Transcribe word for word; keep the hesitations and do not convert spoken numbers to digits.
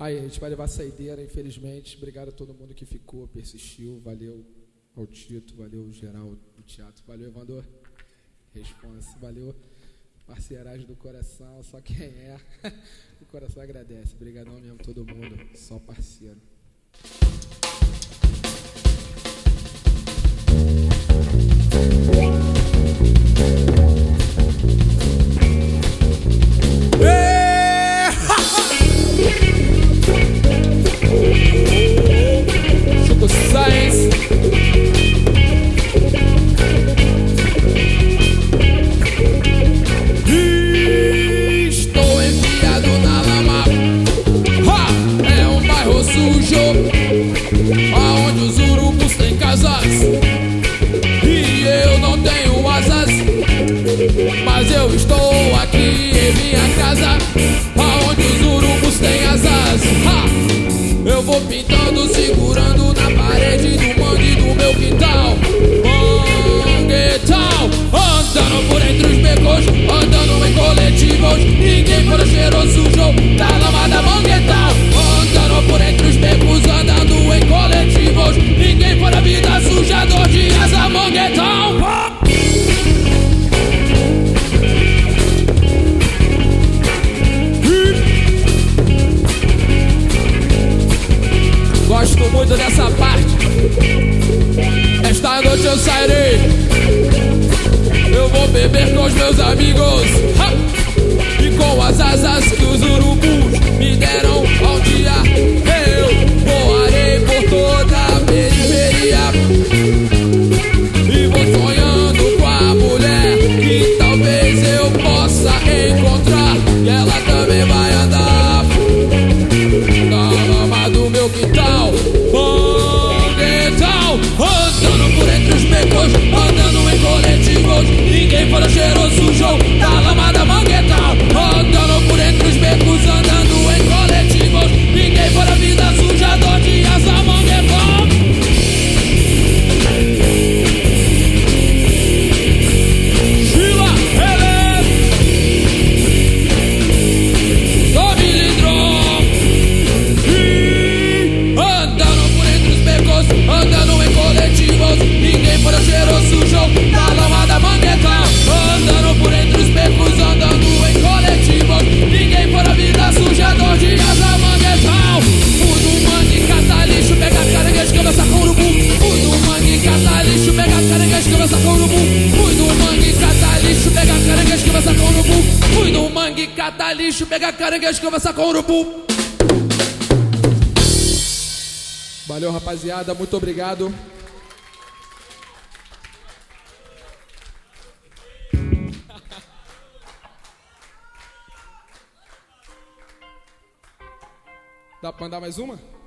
Aí, a gente vai levar a saideira, infelizmente. Obrigado a todo mundo que ficou, persistiu. Valeu ao Tito, valeu ao geral do teatro. Valeu, Evandro. Responsa. Valeu, parceiragem do coração. Só quem é, o coração agradece. Obrigadão mesmo, todo mundo. Só parceiro. Chico Sainz. Estou enfiado na lama. Ha! É um bairro sujo, aonde os urubus têm casas e eu não tenho asas, mas eu estou aqui em minha casa, aonde os urubus têm asas. Ha! Eu vou pintando, segurando na parede do mangue do meu quintal. Manguetal, andando por entre os becos, andando em coletivos. Ninguém for o cheiroso sujo da lama da Manguetal. Andando por entre os becos, andando em coletivos. Ninguém for a vida suja, dor de asa Manguetal. Gosto muito dessa parte. Esta noite eu sairei. Eu vou beber com os meus amigos, ha! E com as asas que os urubus me deram ao dia, eu voarei por toda a periferia. E vou sonhando com a mulher que talvez eu possa encontrar, e ela também vai andar na lama do meu quintal. Manguetal, andando por entre os becos, andando em coletivos. Ninguém fala cheiroso sujo da lama da Manguetal. Andando por entre os becos, andando em coletivos. Ninguém fala vida suja, dor de asa Manguetal. Chila, ele do milindrão. E andando por entre os becos, andando em coletivos. Ninguém fala cheiroso sujo da lama da Manguetal. Andando por entre os becos, andando em coletivos. Ninguém for a vida suja, dor de asa Manguetal. O do mangue cata lixo, pega caranguejo, cabeça com urubu. O do mangue cata lixo, pega caranguejo, cabeça com urubu. O do mangue cata lixo, pega caranguejo, cabeça com urubu. O do mangue cata lixo, pega caranguejo, cabeça com urubu. Valeu, rapaziada, muito obrigado. Dá pra mandar mais uma?